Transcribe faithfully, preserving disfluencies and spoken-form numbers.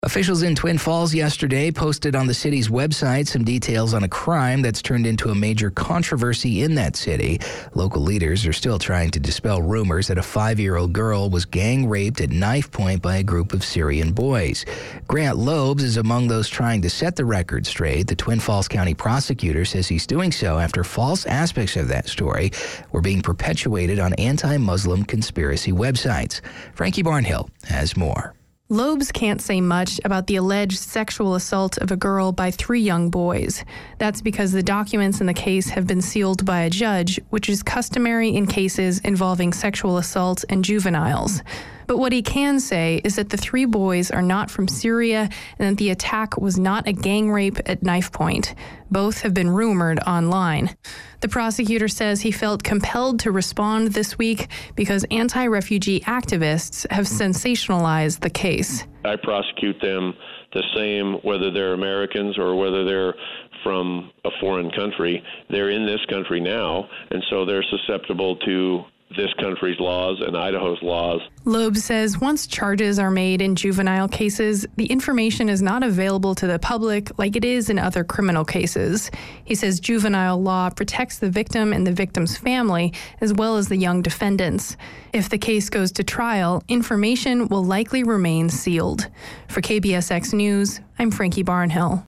Officials in Twin Falls yesterday posted on the city's website some details on a crime that's turned into a major controversy in that city. Local leaders are still trying to dispel rumors that a five-year-old girl was gang raped at knife point by a group of Syrian boys. Grant Lobes is among those trying to set the record straight. The Twin Falls County prosecutor says he's doing so after false aspects of that story were being perpetuated on anti-Muslim conspiracy websites. Frankie Barnhill has more. Lobes can't say much about the alleged sexual assault of a girl by three young boys. That's because the documents in the case have been sealed by a judge, which is customary in cases involving sexual assault and juveniles. But what he can say is that the three boys are not from Syria and that the attack was not a gang rape at knife point. Both have been rumored online. The prosecutor says he felt compelled to respond this week because anti-refugee activists have sensationalized the case. I prosecute them the same whether they're Americans or whether they're from a foreign country. They're in this country now, and so they're susceptible to this country's laws and Idaho's laws. Lobes says once charges are made in juvenile cases, the information is not available to the public like it is in other criminal cases. He says juvenile law protects the victim and the victim's family, as well as the young defendants. If the case goes to trial, information will likely remain sealed. For K B S X News, I'm Frankie Barnhill.